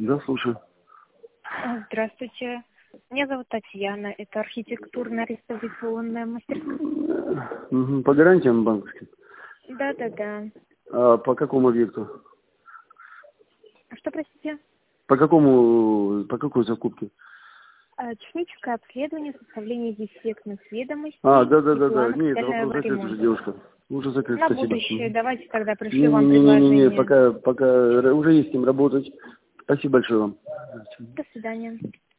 Да, слушаю. Здравствуйте. Меня зовут Татьяна. Это архитектурно-реставрационная мастерская. По гарантиям банковским? Да. А по какому объекту? Что, простите? По какой закупке? Техническое обследование, составление дефектных ведомостей Да. и план Нет, это капитального вопрос закрыт уже, ремонта. девушка. Уже закрыт, На спасибо. будущее давайте тогда пришлю вам Не, предложение. пока уже есть с кем работать. Спасибо большое вам. До свидания.